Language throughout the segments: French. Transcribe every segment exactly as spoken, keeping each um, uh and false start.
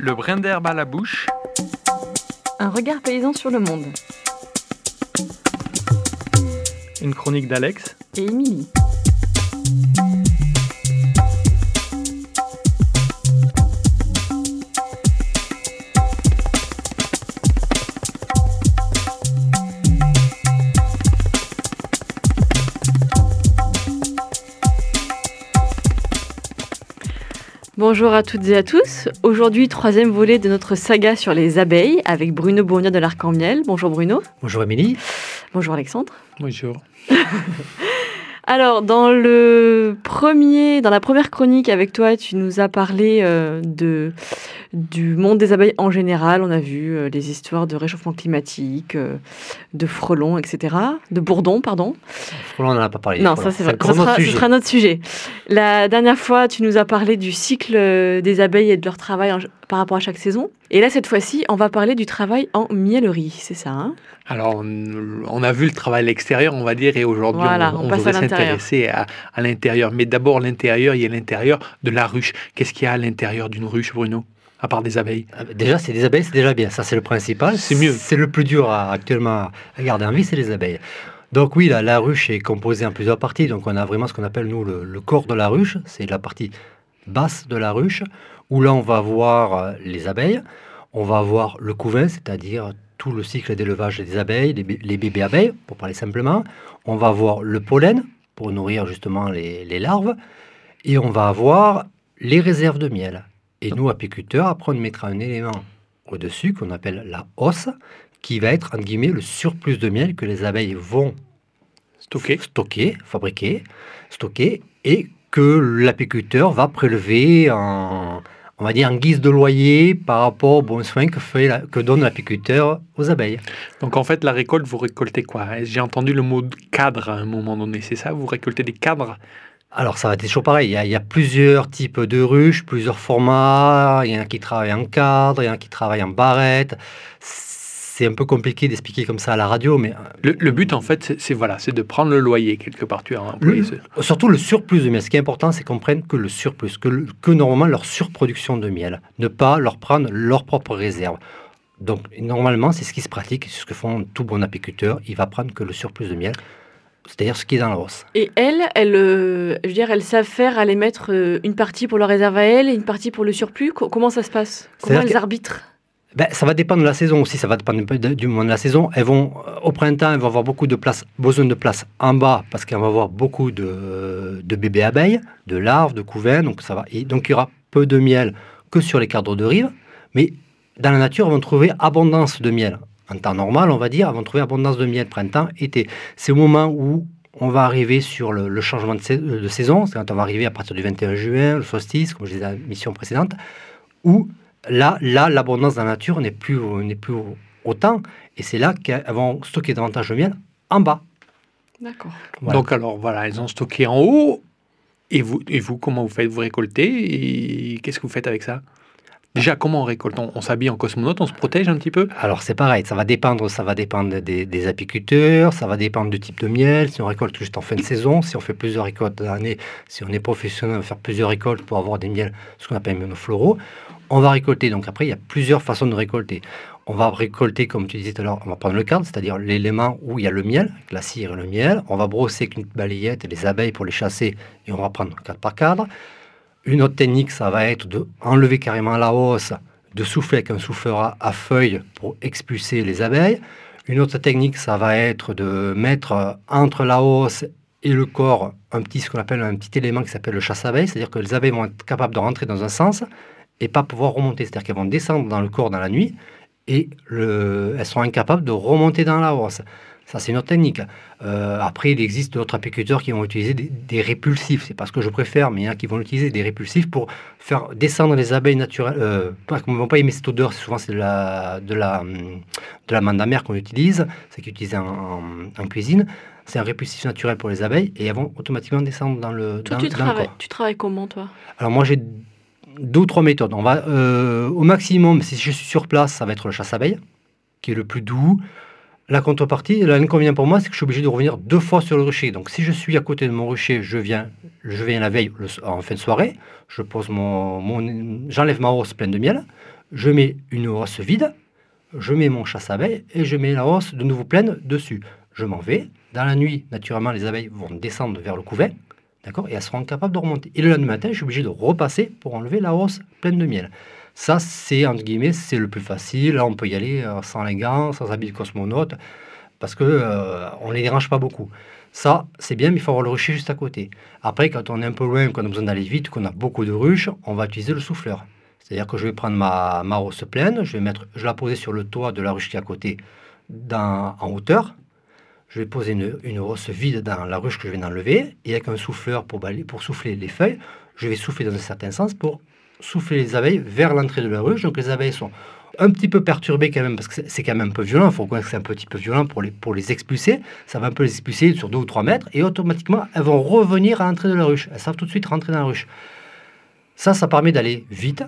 Le brin d'herbe à la bouche. Un regard paysan sur le monde. Une chronique d'Alex et Émilie. Bonjour à toutes et à tous. Aujourd'hui, troisième volet de notre saga sur les abeilles avec Bruno Bourgna de l'Arc-en-Miel. Bonjour Bruno. Bonjour Émilie. Bonjour Alexandre. Bonjour. Alors, dans le premier, dans la première chronique avec toi, tu nous as parlé euh, de, du monde des abeilles en général. On a vu euh, les histoires de réchauffement climatique, euh, de frelons, et cetera. De bourdons, pardon. Frelons, on n'en a pas parlé. Non, voilà. ça c'est vrai. Ça sera, ce sera notre sujet. La dernière fois, tu nous as parlé du cycle des abeilles et de leur travail en, par rapport à chaque saison. Et là, cette fois-ci, on va parler du travail en miellerie, c'est ça, hein? Alors, on, on a vu le travail à l'extérieur, on va dire, et aujourd'hui, voilà, on, on, on voudrait s'intéresser à, à l'intérieur. Mais d'abord, l'intérieur, il y a l'intérieur de la ruche. Qu'est-ce qu'il y a à l'intérieur d'une ruche, Bruno, à part des abeilles? Déjà, c'est des abeilles, c'est déjà bien. Ça, c'est le principal. C'est mieux. C'est le plus dur à, actuellement à garder en vie, c'est les abeilles. Donc oui, la, la ruche est composée en plusieurs parties. Donc on a vraiment ce qu'on appelle, nous, le, le corps de la ruche. C'est la partie basse de la ruche, où là, on va voir les abeilles. On va voir le couvain, c'est-à-dire tout le cycle d'élevage des abeilles, les, les bébés abeilles, pour parler simplement. On va voir le pollen, pour nourrir justement les, les larves. Et on va avoir les réserves de miel. Et nous, apiculteurs, après, on mettra un élément au-dessus qu'on appelle la hausse, qui va être, entre guillemets, le surplus de miel que les abeilles vont stocker, stocker fabriquer, stocker, et que l'apiculteur va prélever en... on va dire en guise de loyer par rapport aux bons soins que, fait la, que donne l'apiculteur aux abeilles. Donc en fait, la récolte, vous récoltez quoi? J'ai entendu le mot cadre à un moment donné, c'est ça? Vous récoltez des cadres? Alors ça va être toujours pareil, il y, a, il y a plusieurs types de ruches, plusieurs formats, il y en a qui travaillent en cadre, il y en a qui travaillent en barrette. C'est un peu compliqué d'expliquer comme ça à la radio, mais... Le, le but, en fait, c'est, c'est, voilà, c'est de prendre le loyer, quelque part. Tu as employé ce... Surtout le surplus de miel. Ce qui est important, c'est qu'on prenne que le surplus, que, le, que normalement leur surproduction de miel. Ne pas leur prendre leur propre réserve. Donc, normalement, c'est ce qui se pratique, c'est ce que font tout bon apiculteur. Il va prendre que le surplus de miel, c'est-à-dire ce qui est dans la hausse. Et elles, elles, euh, je veux dire, elles savent faire, aller mettre euh, une partie pour leur réserve à elles et une partie pour le surplus. Co- comment ça se passe? Comment C'est-à-dire elles que... arbitrent? Ben, ça va dépendre de la saison aussi, ça va dépendre du moment de la saison. Elles vont, au printemps, elles vont avoir beaucoup de place, besoin de place en bas, parce qu'elles vont avoir beaucoup de, de bébés abeilles, de larves, de couvains, donc ça va. Et donc il y aura peu de miel que sur les cadres de rive, mais dans la nature, elles vont trouver abondance de miel. En temps normal, on va dire, elles vont trouver abondance de miel printemps, été. C'est au moment où on va arriver sur le, le changement de, sa- de saison, c'est quand on va arriver à partir du vingt et un juin, le solstice, comme je disais dans la mission précédente, où Là, là, l'abondance dans la nature n'est plus, n'est plus autant, et c'est là qu'elles vont stocker davantage de miel en bas. D'accord. Voilà. Donc alors, voilà, elles ont stocké en haut, et vous, et vous comment vous faites? Vous récoltez, et qu'est-ce que vous faites avec ça? Déjà, comment on récolte? On, on s'habille en cosmonaute, on se protège un petit peu? Alors c'est pareil, ça va dépendre, ça va dépendre des, des apiculteurs, ça va dépendre du type de miel, si on récolte juste en fin de saison, si on fait plusieurs récoltes dans l'année, si on est professionnel, on va faire plusieurs récoltes pour avoir des miels, ce qu'on appelle monofloraux. On va récolter, donc après il y a plusieurs façons de récolter. On va récolter, comme tu disais tout à l'heure, on va prendre le cadre, c'est-à-dire l'élément où il y a le miel, la cire et le miel. On va brosser avec une balayette les abeilles pour les chasser, et on va prendre cadre par cadre. Une autre technique, ça va être d'enlever carrément la hausse, de souffler avec un souffleur à feuilles pour expulser les abeilles. Une autre technique, ça va être de mettre entre la hausse et le corps un petit, ce qu'on appelle un petit élément qui s'appelle le chasse-abeilles, c'est-à-dire que les abeilles vont être capables de rentrer dans un sens et pas pouvoir remonter. C'est-à-dire qu'elles vont descendre dans le corps dans la nuit et le, elles sont incapables de remonter dans la hausse. Ça, c'est une autre technique. Euh, après, il existe d'autres apiculteurs qui vont utiliser des, des répulsifs. C'est pas ce que je préfère, mais il y en a qui vont utiliser des répulsifs pour faire descendre les abeilles naturelles. Euh, pas, ne vont pas aimer cette odeur, souvent c'est de la, de la, de la menthe amère qu'on utilise, c'est qui est utilisé en, en, en cuisine. C'est un répulsif naturel pour les abeilles et elles vont automatiquement descendre dans le, toi, dans, tu dans travailles, le corps. Tu travailles comment, toi? Alors moi, j'ai deux ou trois méthodes. On va, euh, au maximum, si je suis sur place, ça va être le chasse-abeille, qui est le plus doux. La contrepartie, l'inconvénient pour moi, c'est que je suis obligé de revenir deux fois sur le rucher. Donc, si je suis à côté de mon rucher, je viens, je viens la veille, le, en fin de soirée, je pose mon, mon, j'enlève ma hausse pleine de miel, je mets une hausse vide, je mets mon chasse-abeilles et je mets la hausse de nouveau pleine dessus. Je m'en vais. Dans la nuit, naturellement, les abeilles vont descendre vers le couvain, d'accord, et elles seront capables de remonter. Et le lendemain matin, je suis obligé de repasser pour enlever la hausse pleine de miel. Ça, c'est, entre guillemets, c'est le plus facile. Là, on peut y aller euh, sans les gants, sans habits de cosmonaute, parce qu'on euh, ne les dérange pas beaucoup. Ça, c'est bien, mais il faut avoir le rucher juste à côté. Après, quand on est un peu loin, qu'on a besoin d'aller vite, qu'on a beaucoup de ruches, on va utiliser le souffleur. C'est-à-dire que je vais prendre ma, ma hausse pleine, je vais, mettre, je vais la poser sur le toit de la ruche qui est à côté, dans, en hauteur. Je vais poser une, une hausse vide dans la ruche que je viens d'enlever, et avec un souffleur pour, balayer, pour souffler les feuilles, je vais souffler dans un certain sens pour souffler les abeilles vers l'entrée de la ruche. Donc les abeilles sont un petit peu perturbées quand même, parce que c'est quand même un peu violent, il faut reconnaître que c'est un petit peu violent pour les, pour les expulser. Ça va un peu les expulser sur deux ou trois mètres, et automatiquement, elles vont revenir à l'entrée de la ruche. Elles savent tout de suite rentrer dans la ruche. Ça, ça permet d'aller vite,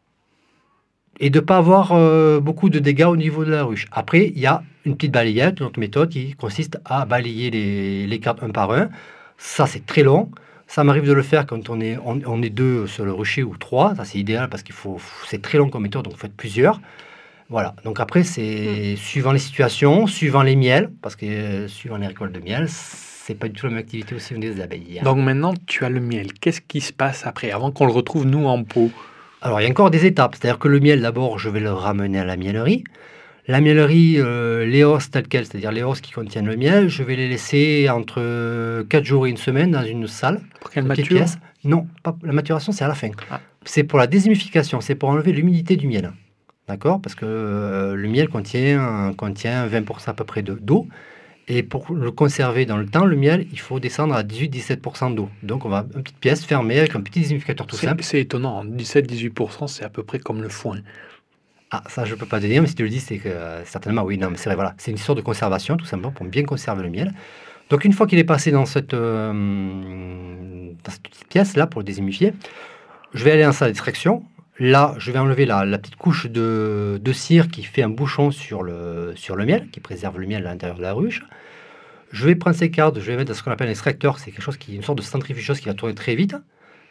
et de ne pas avoir euh, beaucoup de dégâts au niveau de la ruche. Après, il y a une petite balayette, une autre méthode qui consiste à balayer les, les cartes un par un. Ça, c'est très long. Ça m'arrive de le faire quand on est, on, on est deux sur le rucher ou trois. Ça, c'est idéal parce qu'il faut, c'est très long comme méthode, donc il faut être plusieurs. Voilà. Donc après, c'est mmh. suivant les situations, suivant les miels, parce que euh, suivant les récoltes de miel, c'est pas du tout la même activité aussi des abeilles. Donc maintenant, tu as le miel. Qu'est-ce qui se passe après, avant qu'on le retrouve, nous, en pot? Alors, il y a encore des étapes. C'est-à-dire que le miel, d'abord, je vais le ramener à la miellerie. La miellerie, euh, les hausses telles quelles, c'est-à-dire les hausses qui contiennent le miel, je vais les laisser entre quatre jours et une semaine dans une salle. Pour qu'elles maturent? Non, pas, la maturation, c'est à la fin. Ah. C'est pour la déshumification, c'est pour enlever l'humidité du miel. D'accord? Parce que euh, le miel contient, contient vingt pour cent à peu près de, d'eau. Et pour le conserver dans le temps, le miel, il faut descendre à dix-huit à dix-sept pour cent d'eau. Donc, on va une petite pièce fermée avec un petit déshumificateur tout c'est, simple. C'est étonnant, dix-sept à dix-huit pour cent, c'est à peu près comme le foin. Ah, ça, je ne peux pas te dire, mais si tu le dis, c'est que euh, certainement, oui, non, mais c'est vrai, voilà. C'est une sorte de conservation, tout simplement, pour bien conserver le miel. Donc, une fois qu'il est passé dans cette, euh, dans cette petite pièce-là, pour le déshumifier, je vais aller en salle d'extraction. Là, je vais enlever la, la petite couche de, de cire qui fait un bouchon sur le, sur le miel, qui préserve le miel à l'intérieur de la ruche. Je vais prendre ces cartes, je vais mettre dans ce qu'on appelle un extracteur, c'est quelque chose qui, une sorte de centrifugeuse qui va tourner très vite,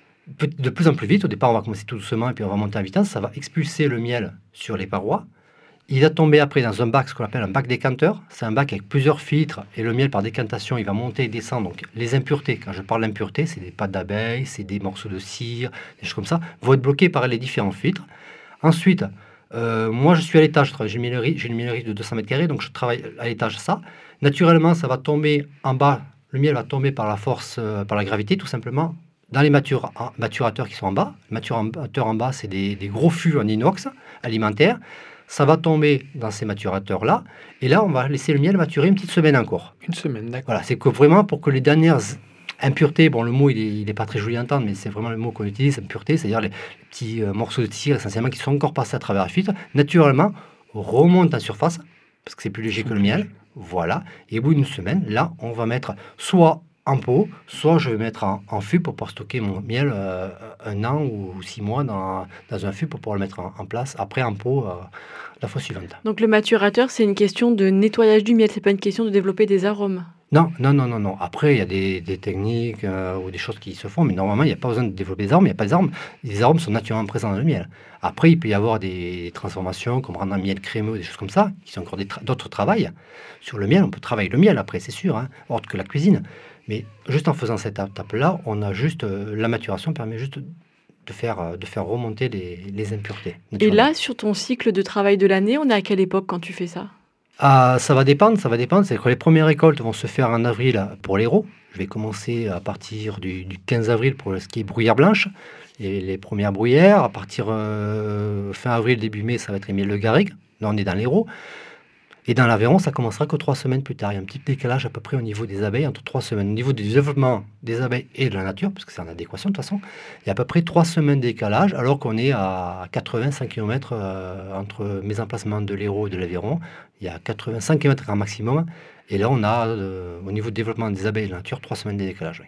de plus en plus vite. Au départ, on va commencer tout doucement et puis on va monter en vitesse. Ça va expulser le miel sur les parois. Il va tomber après dans un bac, ce qu'on appelle un bac décanteur. C'est un bac avec plusieurs filtres et le miel par décantation, il va monter et descendre. Donc les impuretés, quand je parle d'impuretés, c'est des pâtes d'abeilles, c'est des morceaux de cire, des choses comme ça, vont être bloqués par les différents filtres. Ensuite, euh, moi je suis à l'étage, je travaille, j'ai une miellerie, j'ai une miellerie de deux cents mètres carrés, donc je travaille à l'étage ça. Naturellement, ça va tomber en bas, le miel va tomber par la force, euh, par la gravité, tout simplement, dans les matura- maturateurs qui sont en bas. Les maturateurs en bas, c'est des, des gros fûts en inox alimentaires. Ça va tomber dans ces maturateurs-là. Et là, on va laisser le miel maturer une petite semaine encore. Une semaine, d'accord. Voilà, c'est que vraiment pour que les dernières impuretés, bon, le mot, il n'est pas très joli à entendre, mais c'est vraiment le mot qu'on utilise, impureté, c'est-à-dire les, les petits euh, morceaux de cire, essentiellement, qui sont encore passés à travers la filtre, naturellement, remontent en surface, parce que c'est plus léger que le miel. Voilà. Et au bout d'une semaine, là, on va mettre soit en pot, soit je vais mettre en, en fût pour pouvoir stocker mon miel euh, un an ou six mois dans, dans un fût pour pouvoir le mettre en, en place. Après, en pot, euh, la fois suivante. Donc le maturateur, c'est une question de nettoyage du miel, c'est pas une question de développer des arômes. Non, non, non, non, non. Après, il y a des, des techniques euh, ou des choses qui se font, mais normalement, il n'y a pas besoin de développer des arômes. Il n'y a pas des arômes. Les arômes sont naturellement présents dans le miel. Après, il peut y avoir des transformations, comme rendre un miel crémeux, des choses comme ça, qui sont encore des tra- d'autres travails. Sur le miel, on peut travailler le miel après, c'est sûr, hein, autre que la cuisine. Mais juste en faisant cette étape-là, on a juste euh, la maturation permet juste de faire, euh, de faire remonter les, les impuretés. Et là, sur ton cycle de travail de l'année, on est à quelle époque quand tu fais ça? Ah, ça va dépendre, ça va dépendre. C'est que les premières récoltes vont se faire en avril pour l'héros. Je vais commencer à partir du, du quinze avril pour ce qui est bruyère blanche, et les premières bruyères. À partir euh, fin avril, début mai, ça va être les miels de garrigue. Là, on est dans l'héros. Et dans l'Aveyron, ça commencera que trois semaines plus tard. Il y a un petit décalage à peu près au niveau des abeilles, entre trois semaines. Au niveau du développement des abeilles et de la nature, parce que c'est en adéquation de toute façon, il y a à peu près trois semaines de décalage, alors qu'on est à quatre-vingt-cinq kilomètres euh, entre mes emplacements de l'Hérault et de l'Aveyron. Il y a quatre-vingt-cinq kilomètres grand maximum. Et là, on a, euh, au niveau du développement des abeilles et de la nature, trois semaines de décalage. Oui.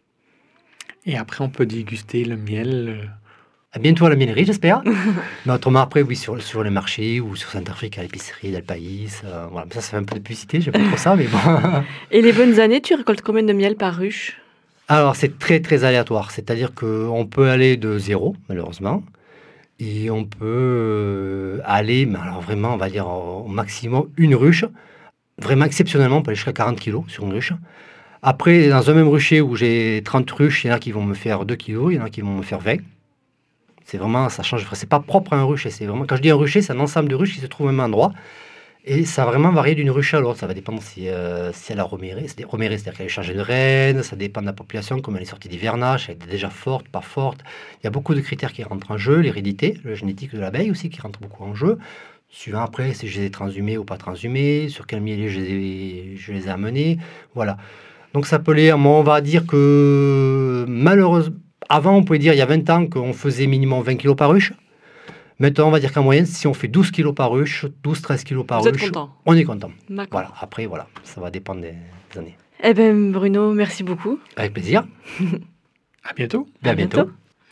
Et après, on peut déguster le miel. Euh... À bientôt à la miellerie, j'espère. Mais autrement, après, oui, sur, sur les marchés ou sur Saint-Afrique, à l'épicerie d'Alpaïs. Euh, voilà. Ça, ça fait un peu de publicité, je n'aime pas trop ça, mais bon. Et les bonnes années, tu récoltes combien de miel par ruche? Alors, c'est très, très aléatoire. C'est-à-dire qu'on peut aller de zéro, malheureusement. Et on peut euh, aller, mais alors vraiment, on va dire au maximum une ruche. Vraiment exceptionnellement, on peut aller jusqu'à quarante kilos sur une ruche. Après, dans un même rucher où j'ai trente ruches, il y en a qui vont me faire deux kilos, il y en a qui vont me faire vingt. C'est vraiment, ça change. C'est pas propre à un rucher. C'est vraiment, quand je dis un rucher, c'est un ensemble de ruches qui se trouvent au même endroit. Et ça va vraiment varier d'une ruche à l'autre. Ça va dépendre si, euh, si elle a roméré. C'est roméré, c'est-à-dire qu'elle est chargée de reine. Ça dépend de la population, comme elle est sortie d'hivernage. Elle est déjà forte, pas forte. Il y a beaucoup de critères qui rentrent en jeu. L'hérédité, la génétique de l'abeille aussi qui rentre beaucoup en jeu. Suivant après si je les ai transhumés ou pas transhumés, sur quel milieu je les ai, je les ai amenés. Voilà. Donc ça peut aller, on va dire que malheureusement, avant on pouvait dire il y a vingt ans qu'on faisait minimum vingt kilos par ruche. Maintenant, on va dire qu'en moyenne, si on fait douze kilos par ruche, douze à treize kilos par Vous êtes ruche, content. on est content. D'accord. Voilà. Après, voilà, ça va dépendre des années. Eh ben Bruno, merci beaucoup. Avec plaisir. À bientôt. À, À bientôt.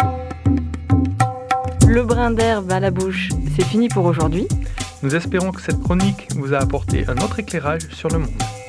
Le brin d'herbe à la bouche, c'est fini pour aujourd'hui. Nous espérons que cette chronique vous a apporté un autre éclairage sur le monde.